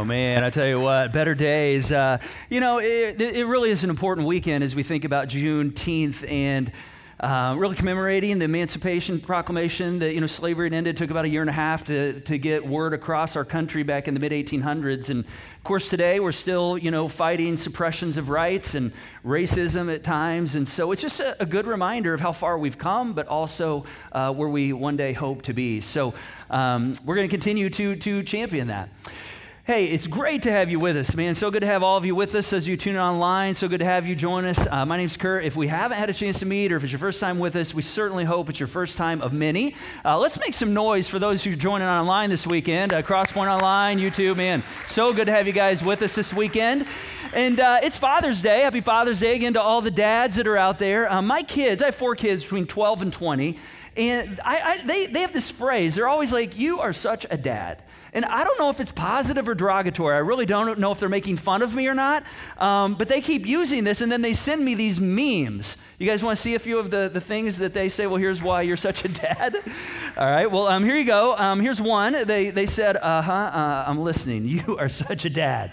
Oh, man, I tell you what, better days. It really is an important weekend as we think about Juneteenth and really commemorating the Emancipation Proclamation that, slavery had ended. It took about a year and a half to get word across our country back in the mid-1800s. And, of course, today we're still, fighting suppressions of rights and racism at times. And so it's just a good reminder of how far we've come, but also where we one day hope to be. So we're going to continue to champion that. Hey, it's great to have you with us, man. So good to have all of you with us as you tune in online. So good to have you join us. My name's Kurt. If we haven't had a chance to meet or if it's your first time with us, we certainly hope it's your first time of many. Let's make some noise for those who are joining online this weekend. Crosspoint Online, YouTube, man. So good to have you guys with us this weekend. And it's Father's Day. Happy Father's Day again to all the dads that are out there. My kids, I have 4 kids between 12 and 20. And they have this phrase. They're always like, "You are such a dad." And I don't know if it's positive or derogatory. I really don't know if they're making fun of me or not. But they keep using this, and then they send me these memes. You guys want to see a few of the things that they say? Well, here's why you're such a dad. All right, well, here you go. Here's one. They said, I'm listening. You are such a dad.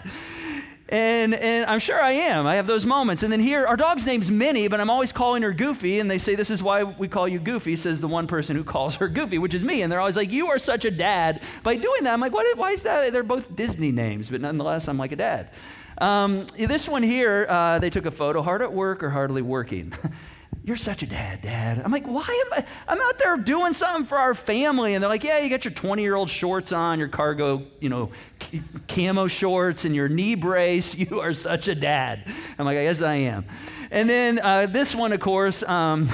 And I'm sure I am. I have those moments. And then here, our dog's name's Minnie, but I'm always calling her Goofy. And they say, "This is why we call you Goofy," says the one person who calls her Goofy, which is me. And they're always like, "You are such a dad." By doing that, I'm like, why is that? They're both Disney names, but nonetheless, I'm like a dad. This one here, they took a photo, hard at work or hardly working. "You're such a dad. I'm like, why am I'm out there doing something for our family. And they're like, "Yeah, you got your 20-year-old shorts on, your cargo, camo shorts and your knee brace. You are such a dad." I'm like, "I guess I am." And then this one, of course,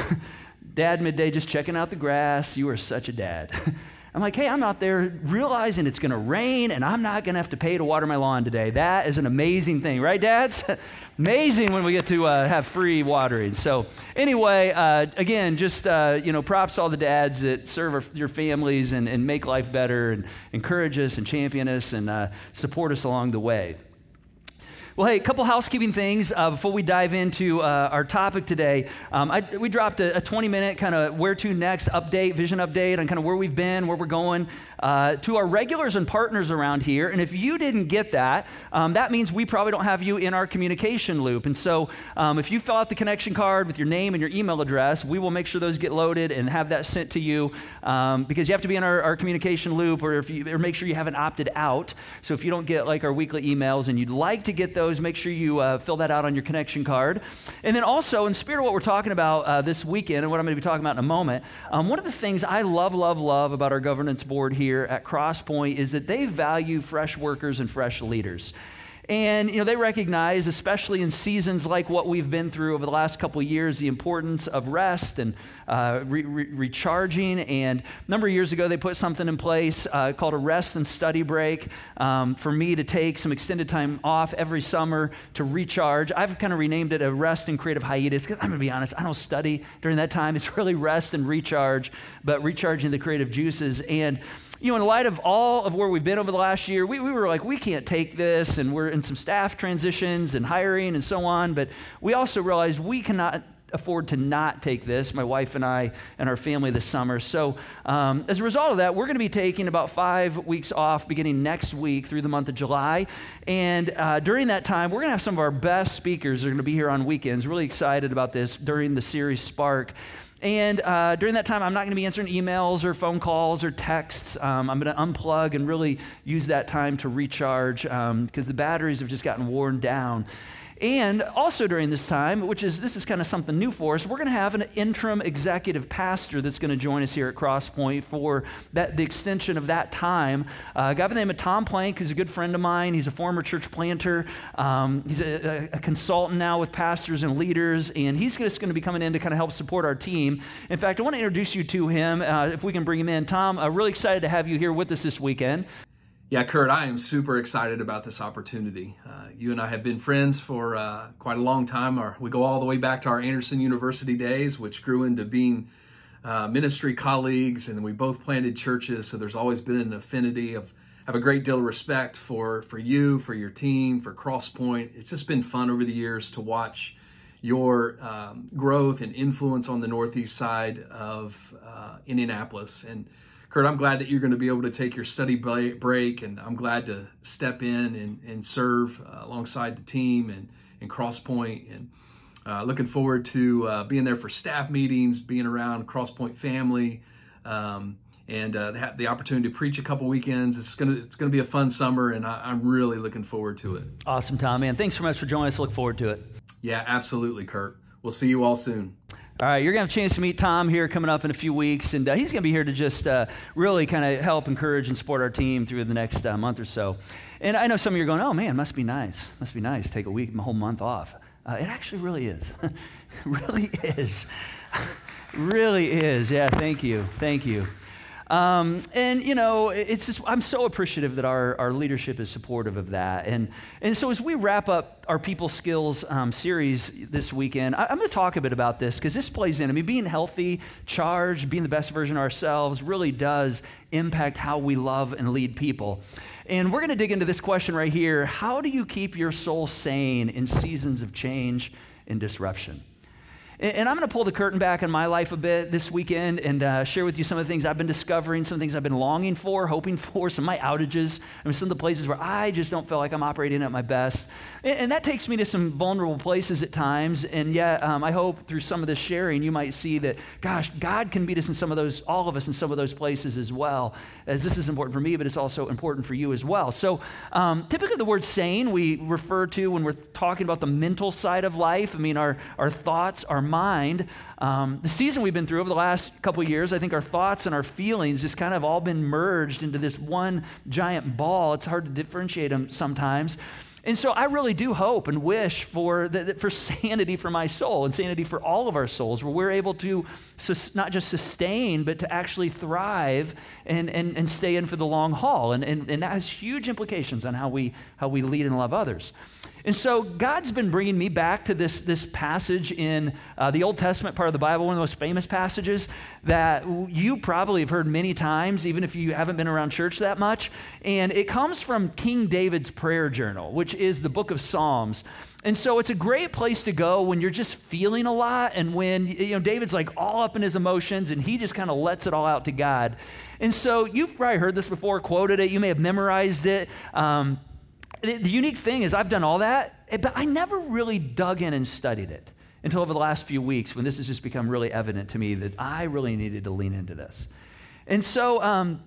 dad midday just checking out the grass. "You are such a dad." I'm like, "Hey, I'm out there realizing it's going to rain and I'm not going to have to pay to water my lawn today." That is an amazing thing, right, dads? Amazing when we get to have free watering. So anyway, again, just, props to all the dads that serve your families and make life better and encourage us and champion us and support us along the way. Well, hey, a couple housekeeping things before we dive into our topic today. We dropped a 20-minute kind of where to next update, vision update on kind of where we've been, where we're going to our regulars and partners around here. And if you didn't get that, that means we probably don't have you in our communication loop. And so if you fill out the connection card with your name and your email address, we will make sure those get loaded and have that sent to you because you have to be in our communication loop or make sure you haven't opted out. So if you don't get like our weekly emails and you'd like to get those, make sure you fill that out on your connection card. And then also, in spirit of what we're talking about this weekend and what I'm going to be talking about in a moment, one of the things I love about our governance board here at Crosspoint is that they value fresh workers and fresh leaders. And, they recognize, especially in seasons like what we've been through over the last couple of years, the importance of rest and recharging. And a number of years ago, they put something in place called a rest and study break for me to take some extended time off every summer to recharge. I've kind of renamed it a rest and creative hiatus because I'm going to be honest, I don't study during that time. It's really rest and recharge, but recharging the creative juices. And in light of all of where we've been over the last year, we were like, we can't take this, and we're in some staff transitions and hiring and so on, but we also realized we cannot afford to not take this, my wife and I and our family this summer. So as a result of that, we're going to be taking about 5 weeks off beginning next week through the month of July. And during that time, we're going to have some of our best speakers are going to be here on weekends. Really excited about this during the series Spark. And during that time, I'm not going to be answering emails or phone calls or texts. I'm going to unplug and really use that time to recharge because the batteries have just gotten worn down. And also during this time, this is kind of something new for us, we're going to have an interim executive pastor that's going to join us here at Crosspoint for the extension of that time. A guy by the name of Tom Plank, who's a good friend of mine. He's a former church planter. He's a consultant now with pastors and leaders, and he's just going to be coming in to kind of help support our team. In fact, I want to introduce you to him, if we can bring him in. Tom, really excited to have you here with us this weekend. Yeah, Kurt, I am super excited about this opportunity. You and I have been friends for quite a long time. We go all the way back to our Anderson University days, which grew into being ministry colleagues, and we both planted churches, so there's always been an affinity. Have a great deal of respect for you, for your team, for Crosspoint. It's just been fun over the years to watch your growth and influence on the northeast side of Indianapolis. And Kurt, I'm glad that you're going to be able to take your study break, and I'm glad to step in and serve alongside the team and Crosspoint, and looking forward to being there for staff meetings, being around Crosspoint family, and have the opportunity to preach a couple weekends. It's gonna be a fun summer, and I'm really looking forward to it. Awesome, Tom, man. Thanks so much for joining us. Look forward to it. Yeah, absolutely, Kurt. We'll see you all soon. All right, you're going to have a chance to meet Tom here coming up in a few weeks, and he's going to be here to just really kind of help, encourage, and support our team through the next month or so. And I know some of you are going, oh, man, must be nice. Must be nice. Take a whole month off. It actually really is. Really is. Really is. Yeah, thank you. Thank you. And, you know, it's just, I'm so appreciative that our leadership is supportive of that. And so as we wrap up our People Skills series this weekend, I'm going to talk a bit about this because this plays in. I mean, being healthy, charged, being the best version of ourselves really does impact how we love and lead people. And we're going to dig into this question right here. How do you keep your soul sane in seasons of change and disruption? And I'm going to pull the curtain back on my life a bit this weekend and share with you some of the things I've been discovering, some things I've been longing for, hoping for, some of my outages, I mean, some of the places where I just don't feel like I'm operating at my best. And that takes me to some vulnerable places at times, and yet I hope through some of this sharing you might see that, gosh, God can meet us in some of those, all of us in some of those places as well, as this is important for me, but it's also important for you as well. So typically the word sane we refer to when we're talking about the mental side of life. I mean, our thoughts, our mind. The season we've been through over the last couple of years, I think our thoughts and our feelings just kind of all been merged into this one giant ball. It's hard to differentiate them sometimes. And so I really do hope and wish for sanity for my soul and sanity for all of our souls, where we're able to not just sustain, but to actually thrive and stay in for the long haul. And that has huge implications on how we lead and love others. And so God's been bringing me back to this passage in the Old Testament part of the Bible, one of the most famous passages that you probably have heard many times, even if you haven't been around church that much. And it comes from King David's prayer journal, which is the book of Psalms. And so it's a great place to go when you're just feeling a lot and when, you know, David's like all up in his emotions and he just kind of lets it all out to God. And so you've probably heard this before, quoted it, you may have memorized it. The unique thing is I've done all that, but I never really dug in and studied it until over the last few weeks when this has just become really evident to me that I really needed to lean into this. And so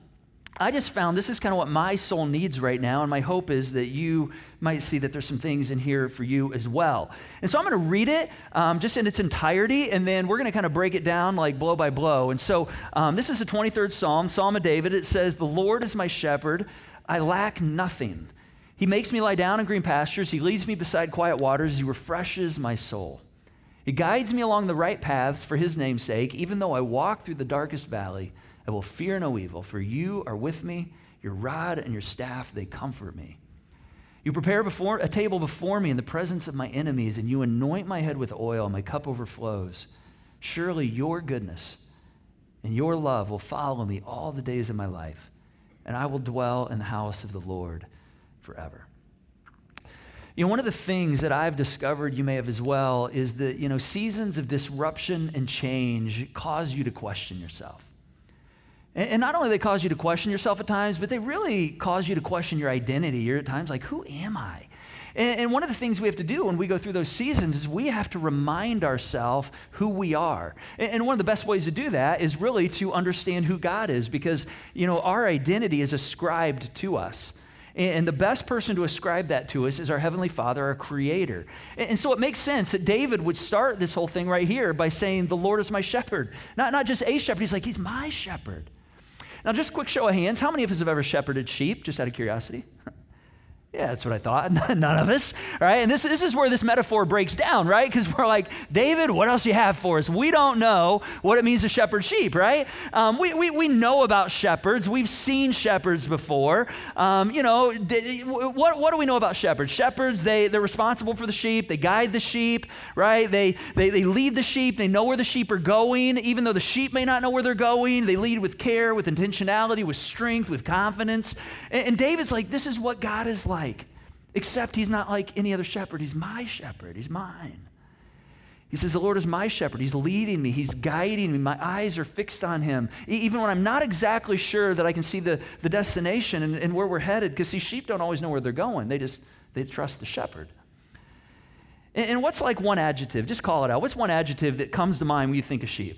I just found this is kind of what my soul needs right now, and my hope is that you might see that there's some things in here for you as well. And so I'm going to read it just in its entirety, and then we're going to kind of break it down like blow by blow. And so this is the 23rd Psalm, Psalm of David. It says, "The Lord is my shepherd, I lack nothing. He makes me lie down in green pastures. He leads me beside quiet waters. He refreshes my soul. He guides me along the right paths for his name's sake. Even though I walk through the darkest valley, I will fear no evil, for you are with me. Your rod and your staff, they comfort me. You prepare a table before me in the presence of my enemies, and you anoint my head with oil. My cup overflows. Surely your goodness and your love will follow me all the days of my life, and I will dwell in the house of the Lord forever." You know, one of the things that I've discovered, you may have as well, is that, you know, seasons of disruption and change cause you to question yourself. And not only do they cause you to question yourself at times, but they really cause you to question your identity. You're at times like, who am I? And one of the things we have to do when we go through those seasons is we have to remind ourselves who we are. And one of the best ways to do that is really to understand who God is, because, you know, our identity is ascribed to us. And the best person to ascribe that to us is our Heavenly Father, our Creator. And so it makes sense that David would start this whole thing right here by saying, "The Lord is my shepherd." Not just a shepherd, he's like, he's my shepherd. Now, just a quick show of hands. How many of us have ever shepherded sheep, just out of curiosity? Yeah, that's what I thought. None of us, right? And this is where this metaphor breaks down, right? Because we're like, David, what else do you have for us? We don't know what it means to shepherd sheep, right? We know about shepherds. We've seen shepherds before. You know, what do we know about shepherds? Shepherds, they're responsible for the sheep. They guide the sheep, right? They lead the sheep. They know where the sheep are going. Even though the sheep may not know where they're going, they lead with care, with intentionality, with strength, with confidence. And David's like, this is what God is like. Except he's not like any other shepherd. He's my shepherd. He's mine. He says, the Lord is my shepherd. He's leading me. He's guiding me. My eyes are fixed on him. Even when I'm not exactly sure that I can see the destination and where we're headed, because see, sheep don't always know where they're going. They trust the shepherd. And what's like one adjective? Just call it out. What's one adjective that comes to mind when you think of sheep?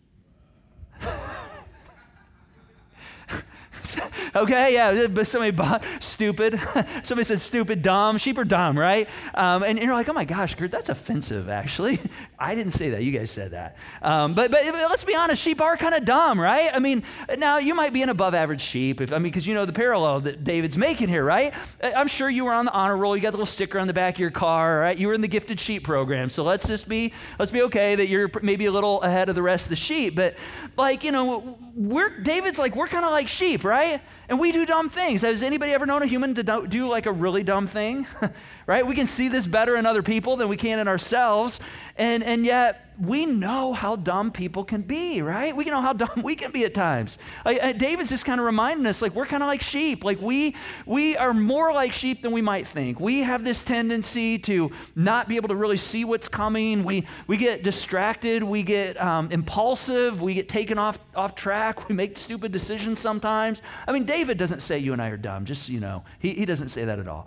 Okay, yeah, but stupid. Somebody said stupid, dumb. Sheep are dumb, right? And you're like, oh my gosh, Kurt, that's offensive, actually. I didn't say that. You guys said that. But let's be honest, sheep are kind of dumb, right? I mean, now you might be an above average sheep, because you know the parallel that David's making here, right? I'm sure you were on the honor roll. You got the little sticker on the back of your car, right? You were in the gifted sheep program. So let's be okay that you're maybe a little ahead of the rest of the sheep. But like, David's like, we're kind of like sheep, right? And we do dumb things. Has anybody ever known a human to do like a really dumb thing? Right? We can see this better in other people than we can in ourselves. And yet we know how dumb people can be, right? We know how dumb we can be at times. David's just kind of reminding us, like, we're kind of like sheep. Like we are more like sheep than we might think. We have this tendency to not be able to really see what's coming. We get distracted. We get impulsive. We get taken off track. We make stupid decisions sometimes. I mean, David doesn't say you and I are dumb, just so you know. He doesn't say that at all.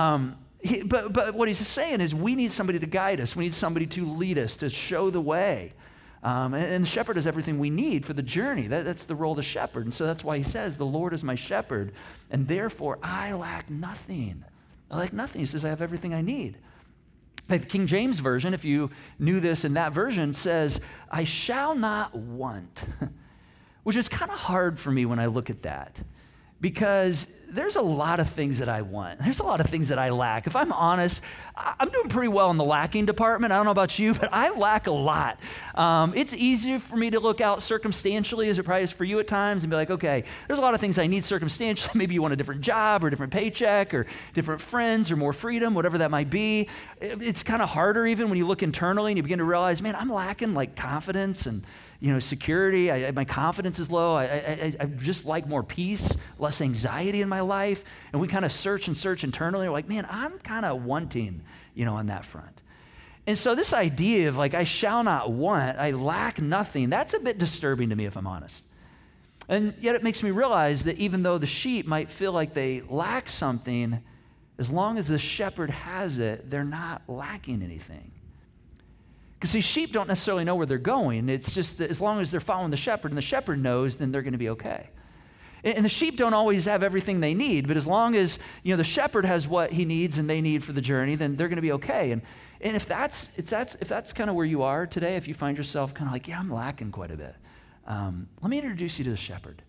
But what he's saying is we need somebody to guide us. We need somebody to lead us, to show the way. And the shepherd is everything we need for the journey. That's the role of the shepherd. And so that's why he says, the Lord is my shepherd, and therefore I lack nothing. I lack nothing. He says, I have everything I need. Like the King James Version, if you knew this in that version, says, I shall not want, which is kind of hard for me when I look at that, because there's a lot of things that I want. There's a lot of things that I lack. If I'm honest, I'm doing pretty well in the lacking department. I don't know about you, but I lack a lot. It's easier for me to look out circumstantially, as it probably is for you at times, and be like, okay, there's a lot of things I need circumstantially. Maybe you want a different job or a different paycheck or different friends or more freedom, whatever that might be. It's kind of harder even when you look internally and you begin to realize, man, I'm lacking like confidence and security. My confidence is low. I just like more peace, less anxiety in my life. And we kind of search internally. We're like, man, I'm kind of wanting, on that front. And so this idea of like, I shall not want, I lack nothing, that's a bit disturbing to me, if I'm honest. And yet it makes me realize that even though the sheep might feel like they lack something, as long as the shepherd has it, they're not lacking anything. Because see, sheep don't necessarily know where they're going. It's just that as long as they're following the shepherd and the shepherd knows, then they're going to be okay. And the sheep don't always have everything they need, but as long as the shepherd has what he needs and they need for the journey, then they're going to be okay. And if that's kind of where you are today, if you find yourself kind of like, yeah, I'm lacking quite a bit, let me introduce you to the shepherd.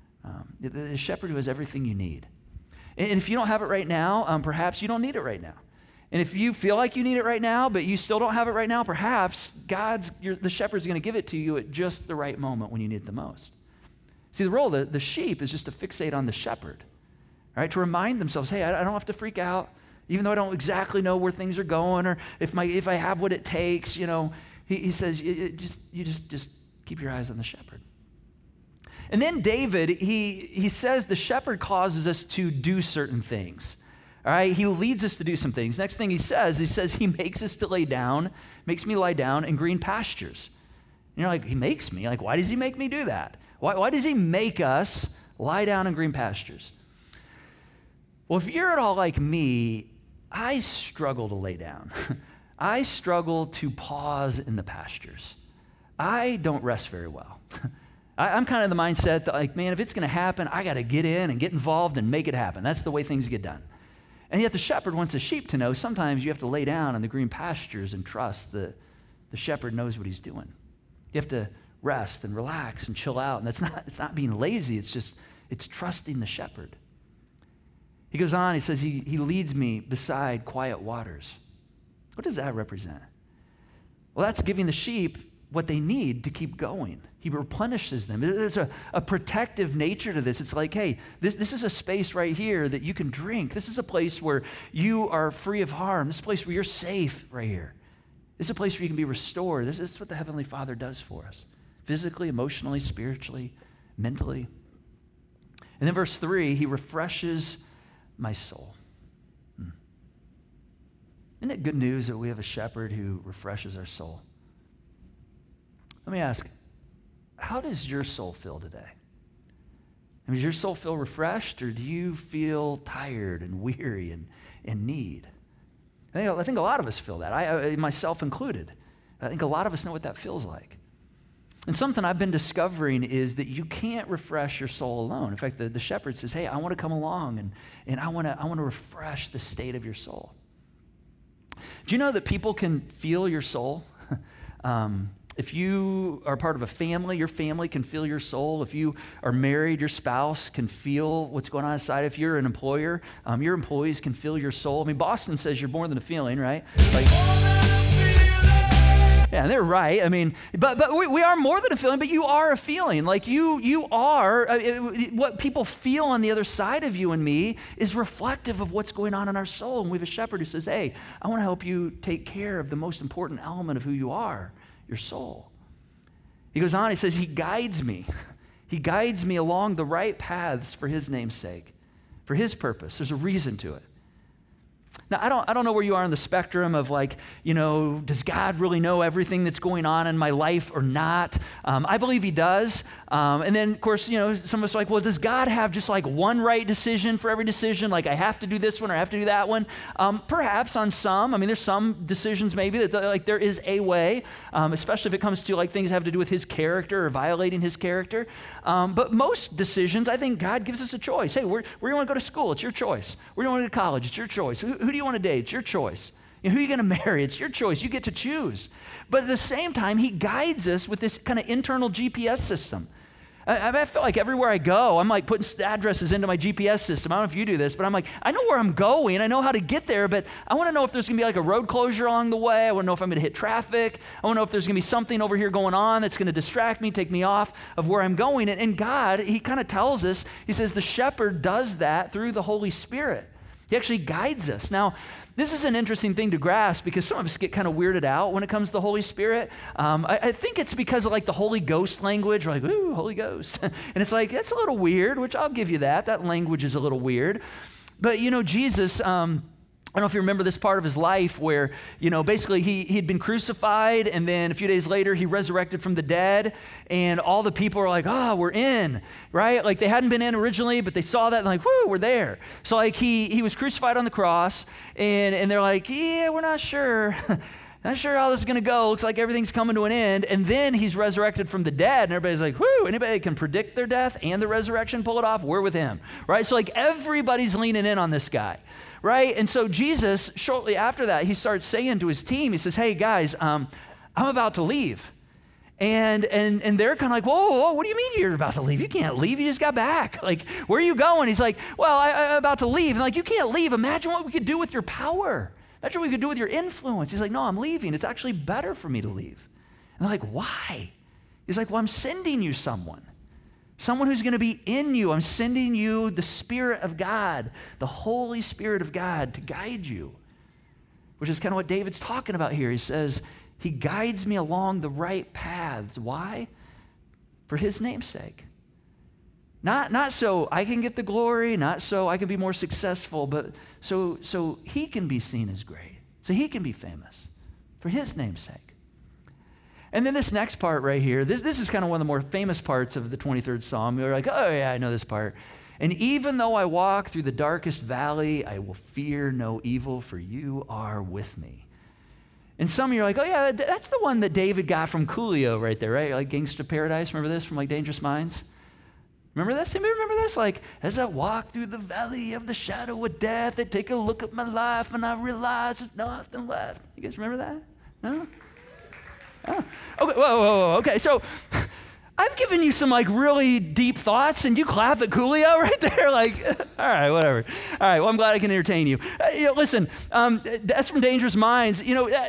The shepherd who has everything you need. And if you don't have it right now, perhaps you don't need it right now. And if you feel like you need it right now, but you still don't have it right now, perhaps the shepherd's going to give it to you at just the right moment when you need it the most. See, the role of the sheep is just to fixate on the shepherd, right? To remind themselves, hey, I don't have to freak out, even though I don't exactly know where things are going, or if I have what it takes. He says, you just keep your eyes on the shepherd. And then David, he says the shepherd causes us to do certain things. All right, he leads us to do some things. Next thing he says he makes us to makes me lie down in green pastures. And you're like, he makes me? Like, why does he make me do that? Why does he make us lie down in green pastures? Well, if you're at all like me, I struggle to lay down. I struggle to pause in the pastures. I don't rest very well. I'm kind of the mindset that, like, man, if it's going to happen, I got to get in and get involved and make it happen. That's the way things get done. And yet the shepherd wants the sheep to know sometimes you have to lay down in the green pastures and trust that the shepherd knows what he's doing. You have to rest and relax and chill out. And it's not being lazy. It's trusting the shepherd. He goes on, he says, he leads me beside quiet waters. What does that represent? Well, that's giving the sheep what they need to keep going. He replenishes them. There's a protective nature to this. It's like, hey, this is a space right here that you can drink. This is a place where you are free of harm. This is a place where you're safe right here. This is a place where you can be restored. This is what the Heavenly Father does for us, physically, emotionally, spiritually, mentally. And then verse 3, he refreshes my soul. Isn't it good news that we have a shepherd who refreshes our soul? Let me ask, how does your soul feel today? I mean, does your soul feel refreshed, or do you feel tired and weary and in need? I think a lot of us feel that, I myself included. I think a lot of us know what that feels like. And something I've been discovering is that you can't refresh your soul alone. In fact, the shepherd says, hey, I want to come along and I want to refresh the state of your soul. Do you know that people can feel your soul? If you are part of a family, your family can feel your soul. If you are married, your spouse can feel what's going on inside. If you're an employer, your employees can feel your soul. I mean, Boston says you're more than a feeling, right? Like, yeah, they're right. I mean, but we are more than a feeling, but you are a feeling. Like you are, what people feel on the other side of you and me is reflective of what's going on in our soul. And we have a shepherd who says, hey, I want to help you take care of the most important element of who you are, your soul. He goes on, he says, he guides me. He guides me along the right paths for his name's sake, for his purpose. There's a reason to it. Now, I don't know where you are on the spectrum of like, does God really know everything that's going on in my life or not? I believe he does. And then, of course, some of us are like, well, does God have just like one right decision for every decision? Like I have to do this one or I have to do that one? Perhaps on some. I mean, there's some decisions maybe that like there is a way, especially if it comes to like things that have to do with his character or violating his character. But most decisions, I think God gives us a choice. Hey, where do you want to go to school? It's your choice. Where do you want to go to college? It's your choice. Who do you want to date? It's your choice. Who are you going to marry? It's your choice. You get to choose. But at the same time, he guides us with this kind of internal GPS system. I feel like everywhere I go, I'm like putting addresses into my GPS system. I don't know if you do this, but I'm like, I know where I'm going. I know how to get there, but I want to know if there's going to be like a road closure along the way. I want to know if I'm going to hit traffic. I want to know if there's going to be something over here going on that's going to distract me, take me off of where I'm going. And God, he kind of tells us, he says the shepherd does that through the Holy Spirit. He actually guides us. Now, this is an interesting thing to grasp because some of us get kind of weirded out when it comes to the Holy Spirit. I think it's because of like the Holy Ghost language. We're like, ooh, Holy Ghost. And it's like, that's a little weird, which I'll give you that. That language is a little weird. But Jesus, I don't know if you remember this part of his life where, basically he'd been crucified and then a few days later he resurrected from the dead and all the people are like, we're in, right? Like they hadn't been in originally, but they saw that and like, whoo, we're there. So like he was crucified on the cross and they're like, yeah, we're not sure. Not sure how this is going to go. Looks like everything's coming to an end. And then he's resurrected from the dead. And everybody's like, whoo, anybody that can predict their death and the resurrection, pull it off, we're with him, right? So like everybody's leaning in on this guy, right? And so Jesus, shortly after that, he starts saying to his team, he says, hey guys, I'm about to leave. And they're kind of like, whoa, what do you mean you're about to leave? You can't leave. You just got back. Like, where are you going? He's like, well, I'm about to leave. And like, you can't leave. Imagine what we could do with your power. Imagine what we could do with your influence. He's like, no, I'm leaving. It's actually better for me to leave. And they're like, why? He's like, well, I'm sending you someone who's going to be in you. I'm sending you the Spirit of God, the Holy Spirit of God to guide you, which is kind of what David's talking about here. He says, he guides me along the right paths. Why? For his name's sake. Not so I can get the glory, not so I can be more successful, but so he can be seen as great, so he can be famous for his name's sake. And then this next part right here, this is kind of one of the more famous parts of the 23rd Psalm. You're like, oh yeah, I know this part. And even though I walk through the darkest valley, I will fear no evil, for you are with me. And some of you are like, oh yeah, that's the one that David got from Coolio right there, right? Like Gangsta Paradise, remember this from like Dangerous Minds? Remember this? Anybody remember this? Like, as I walk through the valley of the shadow of death, I take a look at my life and I realize there's nothing left. You guys remember that? No? Oh. Okay, whoa. Okay, so I've given you some like really deep thoughts and you clap at Coolio right there. Like, all right, whatever. All right, well, I'm glad I can entertain you. Listen, that's from Dangerous Minds.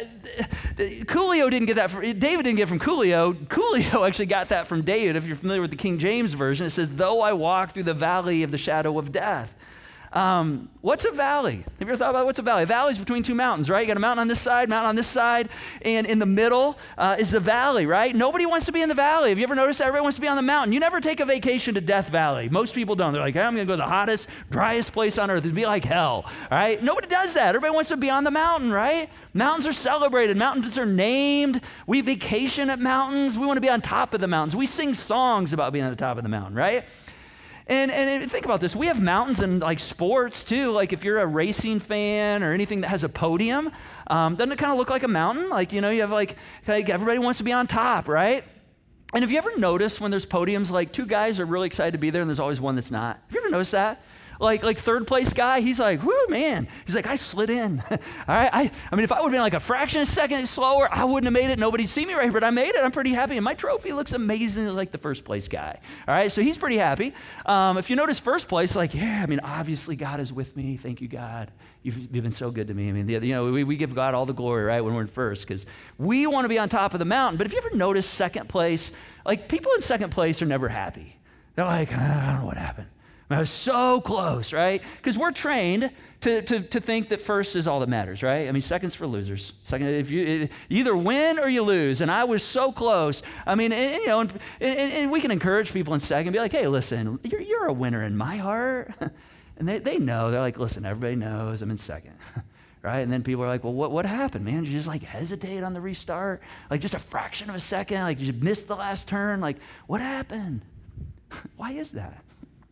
Coolio didn't get that David didn't get it from Coolio. Coolio actually got that from David. If you're familiar with the King James Version, it says, though I walk through the valley of the shadow of death. What's a valley? Have you ever thought about what's a valley? A valley is between two mountains, right? You got a mountain on this side, mountain on this side, and in the middle is the valley, right? Nobody wants to be in the valley. Have you ever noticed that? Everybody wants to be on the mountain. You never take a vacation to Death Valley. Most people don't. They're like, hey, I'm going to go to the hottest, driest place on earth. It'd be like hell, all right? Nobody does that. Everybody wants to be on the mountain, right? Mountains are celebrated. Mountains are named. We vacation at mountains. We want to be on top of the mountains. We sing songs about being on the top of the mountain, right? And think about this. We have mountains in like sports too. Like if you're a racing fan or anything that has a podium, doesn't it kind of look like a mountain? Like, you know, you have like everybody wants to be on top, right? And have you ever noticed when there's podiums, like two guys are really excited to be there and there's always one that's not? Have you ever noticed that? Like third place guy, he's like, whoo, man. He's like, I slid in. All right. I mean, if I would have been like a fraction of a second slower, I wouldn't have made it. Nobody'd see me right here, but I made it. I'm pretty happy. And my trophy looks amazingly like the first place guy. All right. So he's pretty happy. If you notice first place, like, yeah, I mean, obviously God is with me. Thank you, God. You've been so good to me. I mean, you know, we give God all the glory, right, when we're in first, because we want to be on top of the mountain. But if you ever notice second place, like people in second place are never happy. They're like, I don't know what happened. I was so close, right? Because we're trained to think that first is all that matters, right? I mean, second's for losers. Second, if you either win or you lose, and I was so close. I mean, you know, and we can encourage people in second, be like, hey, listen, you're a winner in my heart, and they know. They're like, listen, everybody knows I'm in second, right? And then people are like, well, what happened, man? Did you just like hesitate on the restart, like just a fraction of a second, like you missed the last turn, like what happened? Why is that?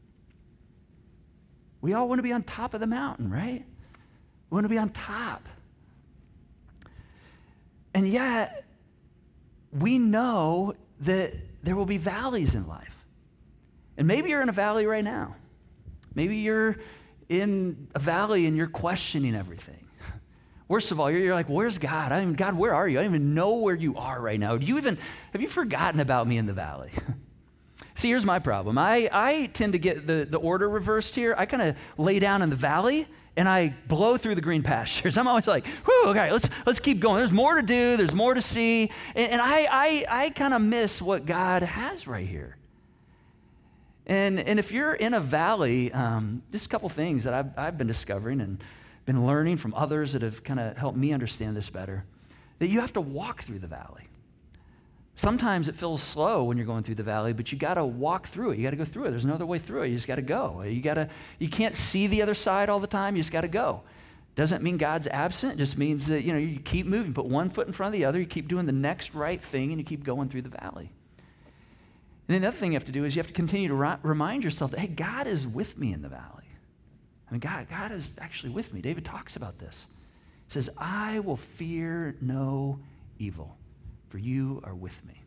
We all want to be on top of the mountain, right? We want to be on top. And yet, we know that there will be valleys in life. And maybe you're in a valley right now. Maybe you're in a valley and you're questioning everything. Worst of all, you're like, where's God? God, where are you? I don't even know where you are right now. Have you forgotten about me in the valley? See, here's my problem. I tend to get the order reversed here. I kind of lay down in the valley and I blow through the green pastures. I'm always like, whew, okay, let's keep going. There's more to do. There's more to see. And I kind of miss what God has right here. And if you're in a valley, just a couple things that I've been discovering and been learning from others that have kind of helped me understand this better, that you have to walk through the valley. Sometimes it feels slow when you're going through the valley, but you got to walk through it. You got to go through it. There's no other way through it. You just got to go. You can't see the other side all the time. You just got to go. Doesn't mean God's absent. It just means that, you know, you keep moving. Put one foot in front of the other. You keep doing the next right thing, and you keep going through the valley. And then the other thing you have to do is you have to continue to remind yourself that, hey, God is with me in the valley. I mean, God is actually with me. David talks about this. He says, I will fear no evil, for you are with me.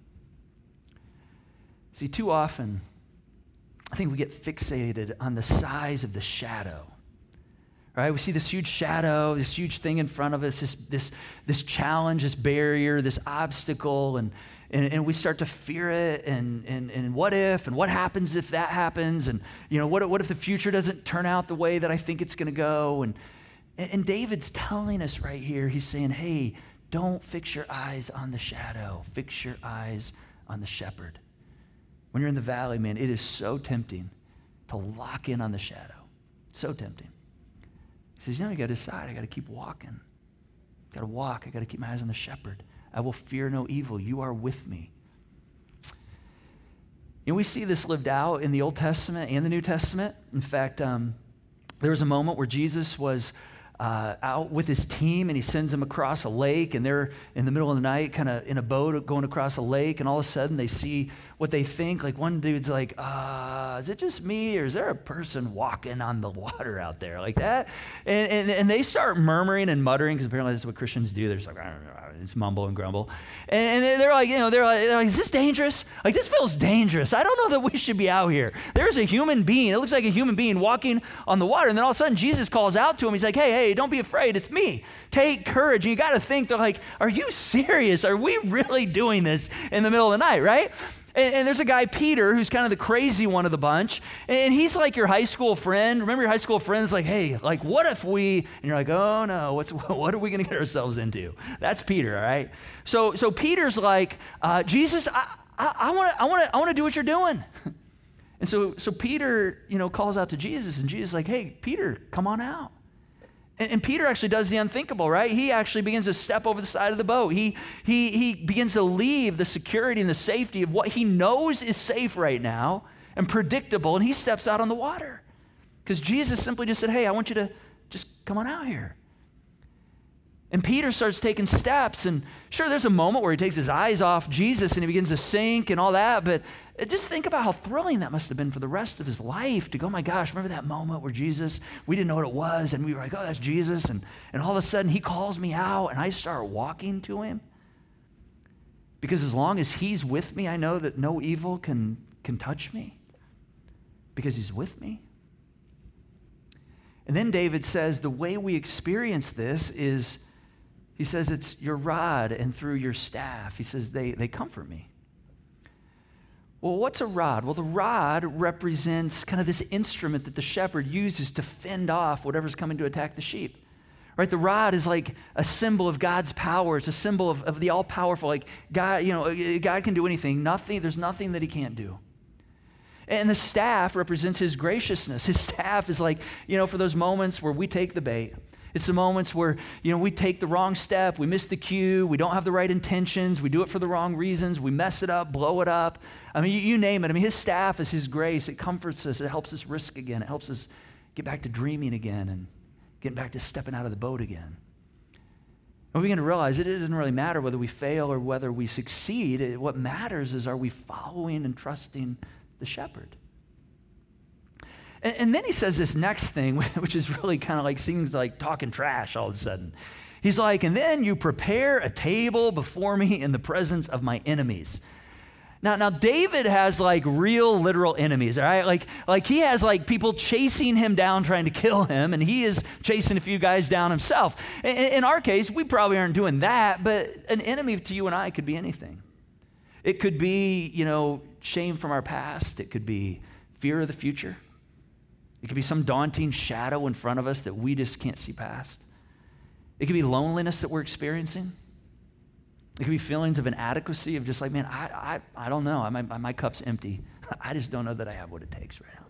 See, too often, I think we get fixated on the size of the shadow. Right? We see this huge shadow, this huge thing in front of us, this challenge, this barrier, this obstacle, and we start to fear it, and what if, and what happens if that happens, and you know, what if the future doesn't turn out the way that I think it's going to go, and David's telling us right here, he's saying, hey, don't fix your eyes on the shadow. Fix your eyes on the shepherd. When you're in the valley, man, it is so tempting to lock in on the shadow. So tempting. He says, you know, you got to decide. I got to keep walking. Got to walk. I got to keep my eyes on the shepherd. I will fear no evil. You are with me. And we see this lived out in the Old Testament and the New Testament. In fact, there was a moment where Jesus was out with his team, and he sends them across a lake, and they're in the middle of the night kind of in a boat going across a lake, and all of a sudden they see what they think. Like one dude's like, is it just me, or is there a person walking on the water out there like that? And they start murmuring and muttering, because apparently that's what Christians do. They're just like, I don't know, it's mumble and grumble. And they're like, you know, they're like, is this dangerous? Like, this feels dangerous. I don't know that we should be out here. There's a human being. It looks like a human being walking on the water. And then all of a sudden Jesus calls out to him. He's like, hey, don't be afraid. It's me. Take courage. And you got to think, they're like, are you serious? Are we really doing this in the middle of the night, right? And there's a guy, Peter, who's kind of the crazy one of the bunch. And he's like your high school friend. Remember your high school friend's like, hey, like, what if we, and you're like, oh no, what are we going to get ourselves into? That's Peter, all right? So Peter's like, Jesus, I want to do what you're doing. And so Peter, calls out to Jesus, and Jesus is like, hey, Peter, come on out. And Peter actually does the unthinkable, right? He actually begins to step over the side of the boat. He begins to leave the security and the safety of what he knows is safe right now and predictable, and he steps out on the water. Because Jesus simply just said, hey, I want you to just come on out here. And Peter starts taking steps, and sure, there's a moment where he takes his eyes off Jesus and he begins to sink and all that, but just think about how thrilling that must have been for the rest of his life to go, oh my gosh, remember that moment where Jesus, we didn't know what it was, and we were like, oh, that's Jesus, and all of a sudden he calls me out, and I start walking to him? Because as long as he's with me, I know that no evil can touch me, because he's with me. And then David says the way we experience this is, he says, it's your rod and through your staff. He says, they comfort me. Well, what's a rod? Well, the rod represents kind of this instrument that the shepherd uses to fend off whatever's coming to attack the sheep. Right? The rod is like a symbol of God's power. It's a symbol of the all-powerful. Like God, God can do anything. There's nothing that he can't do. And the staff represents his graciousness. His staff is like, for those moments where we take the bait. It's the moments where, we take the wrong step, we miss the cue, we don't have the right intentions, we do it for the wrong reasons, we mess it up, blow it up. I mean, you name it. I mean, his staff is his grace. It comforts us. It helps us risk again. It helps us get back to dreaming again and getting back to stepping out of the boat again. And we begin to realize it doesn't really matter whether we fail or whether we succeed. What matters is, are we following and trusting the shepherd? And then he says this next thing, which is really kind of like, seems like talking trash all of a sudden. He's like, and then you prepare a table before me in the presence of my enemies. Now David has like real literal enemies, all right? Like he has like people chasing him down trying to kill him, and he is chasing a few guys down himself. In our case, we probably aren't doing that, but an enemy to you and I could be anything. It could be, shame from our past. It could be fear of the future. It could be some daunting shadow in front of us that we just can't see past. It could be loneliness that we're experiencing. It could be feelings of inadequacy, of just like, man, I don't know. My cup's empty. I just don't know that I have what it takes right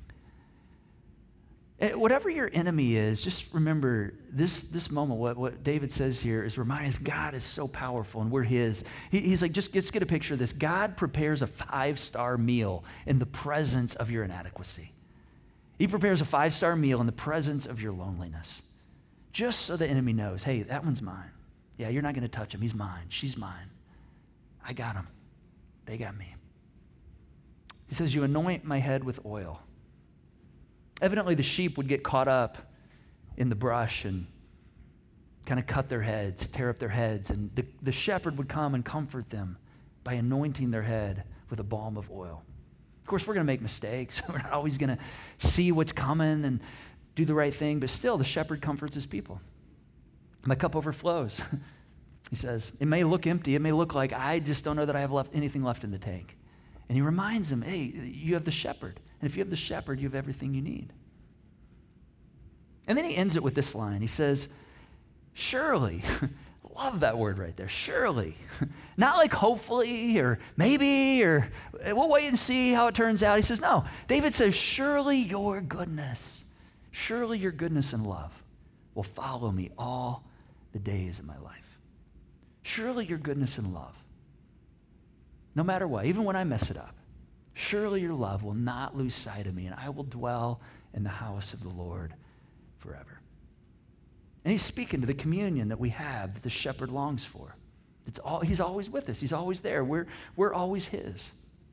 now. Whatever your enemy is, just remember this moment, what David says here is reminding us God is so powerful and we're his. He's like, just get a picture of this. God prepares a 5-star meal in the presence of your inadequacy. He prepares a 5-star meal in the presence of your loneliness, just so the enemy knows, hey, that one's mine. Yeah, you're not going to touch him. He's mine. She's mine. I got him. They got me. He says, you anoint my head with oil. Evidently, the sheep would get caught up in the brush and kind of cut their heads, tear up their heads, and the shepherd would come and comfort them by anointing their head with a balm of oil. Of course, we're going to make mistakes. We're not always going to see what's coming and do the right thing, but still, the shepherd comforts his people. My cup overflows. He says, it may look empty. It may look like I just don't know that I have anything left in the tank. And he reminds them, hey, you have the shepherd. And if you have the shepherd, you have everything you need. And then he ends it with this line. He says, surely, love that word right there, surely. Not like hopefully or maybe or we'll wait and see how it turns out. He says, no. David says, surely your goodness and love will follow me all the days of my life. Surely your goodness and love, no matter what, even when I mess it up, surely your love will not lose sight of me, and I will dwell in the house of the Lord forever. And he's speaking to the communion that we have, that the shepherd longs for. He's always with us. He's always there. We're always his.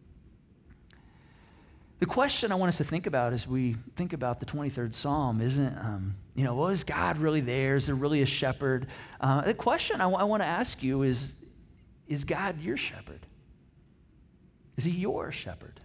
The question I want us to think about as we think about the 23rd Psalm isn't, well, is God really there? Is there really a shepherd? The question I want to ask you is God your shepherd? Is he your shepherd?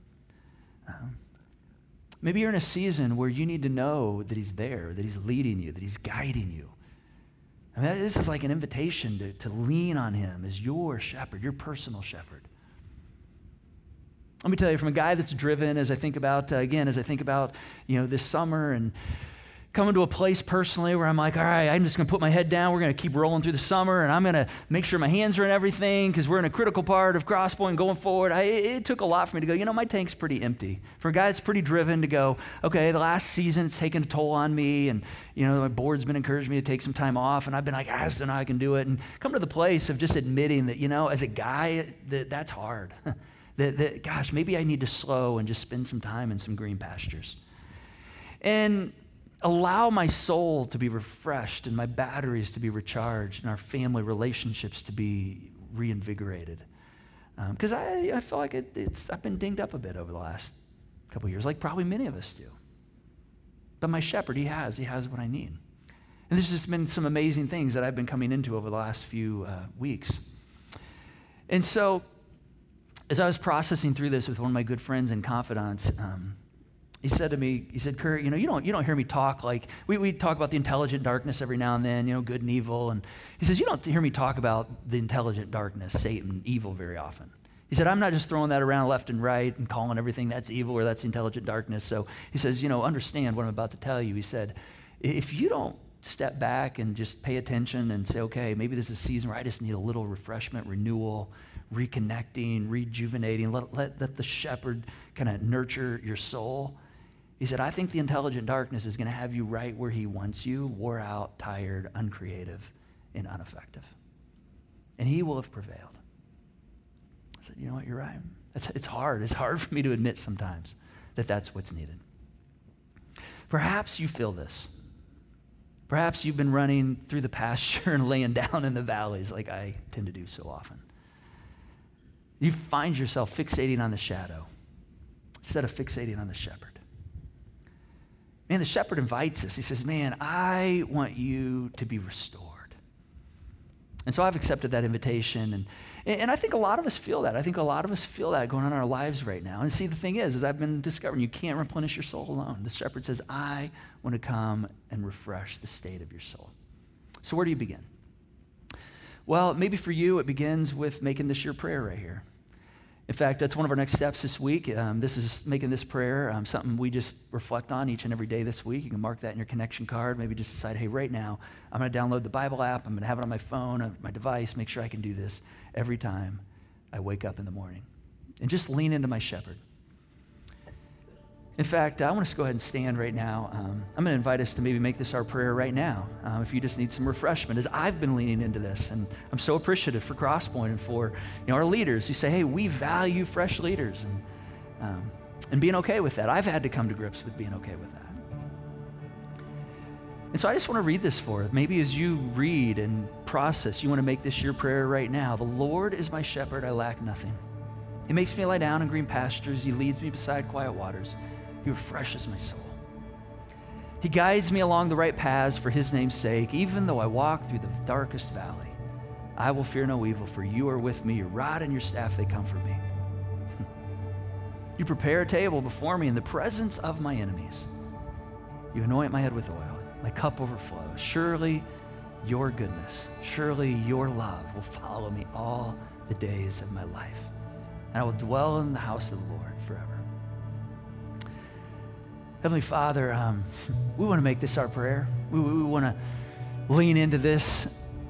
Maybe you're in a season where you need to know that he's there, that he's leading you, that he's guiding you. I mean, this is like an invitation to lean on him as your shepherd, your personal shepherd. Let me tell you, from a guy that's driven, as I think about, this summer and coming to a place personally where I'm like, all right, I'm just going to put my head down. We're going to keep rolling through the summer, and I'm going to make sure my hands are in everything because we're in a critical part of Crosspoint going forward. It took a lot for me to go, my tank's pretty empty. For a guy that's pretty driven to go, okay, the last season it's taken a toll on me, and, my board's been encouraging me to take some time off, and I've been like, so now I can do it. And come to the place of just admitting that, as a guy, that's hard. that, gosh, maybe I need to slow and just spend some time in some green pastures. And allow my soul to be refreshed and my batteries to be recharged and our family relationships to be reinvigorated. Because I feel like I've been dinged up a bit over the last couple of years, like probably many of us do. But my shepherd, he has what I need. And there's just been some amazing things that I've been coming into over the last few weeks. And so as I was processing through this with one of my good friends and confidants, he said to me, Kurt, you don't hear me talk like, we talk about the intelligent darkness every now and then, good and evil. And he says, you don't hear me talk about the intelligent darkness, Satan, evil very often. He said, I'm not just throwing that around left and right and calling everything that's evil or that's intelligent darkness. So he says, understand what I'm about to tell you. He said, if you don't step back and just pay attention and say, okay, maybe this is a season where I just need a little refreshment, renewal, reconnecting, rejuvenating, let the shepherd kind of nurture your soul. He said, I think the intelligent darkness is going to have you right where he wants you, wore out, tired, uncreative, and ineffective. And he will have prevailed. I said, you know what, you're right. It's hard. It's hard for me to admit sometimes that that's what's needed. Perhaps you feel this. Perhaps you've been running through the pasture and laying down in the valleys like I tend to do so often. You find yourself fixating on the shadow instead of fixating on the shepherd. Man, the shepherd invites us. He says, man, I want you to be restored. And so I've accepted that invitation. And I think a lot of us feel that. I think a lot of us feel that going on in our lives right now. And see, the thing is I've been discovering you can't replenish your soul alone. The shepherd says, I want to come and refresh the state of your soul. So where do you begin? Well, maybe for you, it begins with making this your prayer right here. In fact, that's one of our next steps this week. This is making this prayer something we just reflect on each and every day this week. You can mark that in your connection card. Maybe just decide, hey, right now, I'm going to download the Bible app. I'm going to have it on my phone, on my device, make sure I can do this every time I wake up in the morning. And just lean into my shepherd. In fact, I want us to go ahead and stand right now. I'm going to invite us to maybe make this our prayer right now. If you just need some refreshment, as I've been leaning into this, and I'm so appreciative for Crosspoint and for our leaders who say, hey, we value fresh leaders, and being okay with that. I've had to come to grips with being okay with that. And so I just want to read this for you. Maybe as you read and process, you want to make this your prayer right now. The Lord is my shepherd, I lack nothing. He makes me lie down in green pastures. He leads me beside quiet waters. He refreshes my soul. He guides me along the right paths for his name's sake. Even though I walk through the darkest valley, I will fear no evil, for you are with me. Your rod and your staff, they comfort me. You prepare a table before me in the presence of my enemies. You anoint my head with oil. My cup overflows. Surely your goodness, surely your love will follow me all the days of my life. And I will dwell in the house of the Lord forever. Heavenly Father, we want to make this our prayer. We want to lean into this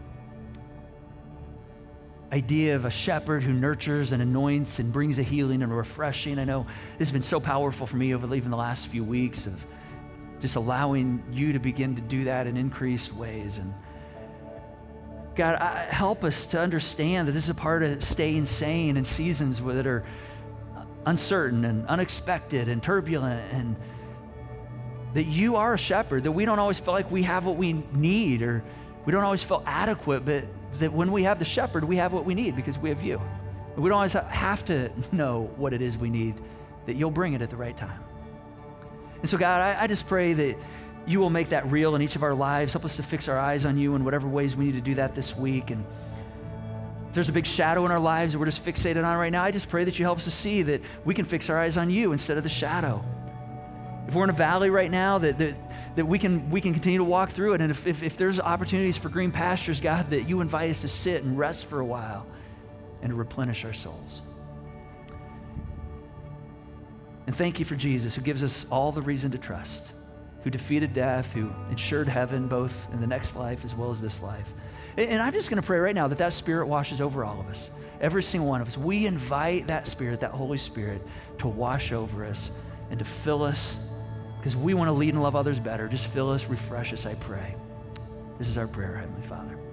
idea of a shepherd who nurtures and anoints and brings a healing and a refreshing. I know this has been so powerful for me over even the last few weeks of just allowing you to begin to do that in increased ways. And God, help us to understand that this is a part of staying sane in seasons that are uncertain and unexpected and turbulent, and that you are a shepherd, that we don't always feel like we have what we need, or we don't always feel adequate, but that when we have the shepherd, we have what we need because we have you. We don't always have to know what it is we need, that you'll bring it at the right time. And so God, I just pray that you will make that real in each of our lives. Help us to fix our eyes on you in whatever ways we need to do that this week. And if there's a big shadow in our lives that we're just fixated on right now, I just pray that you help us to see that we can fix our eyes on you instead of the shadow. If we're in a valley right now, that we can continue to walk through it. And if there's opportunities for green pastures, God, that you invite us to sit and rest for a while and to replenish our souls. And thank you for Jesus, who gives us all the reason to trust. who defeated death, who ensured heaven both in the next life as well as this life. And I'm just going to pray right now that that Spirit washes over all of us, every single one of us. We invite that Spirit, that Holy Spirit, to wash over us and to fill us, because we want to lead and love others better. Just fill us, refresh us, I pray. This is our prayer, Heavenly Father.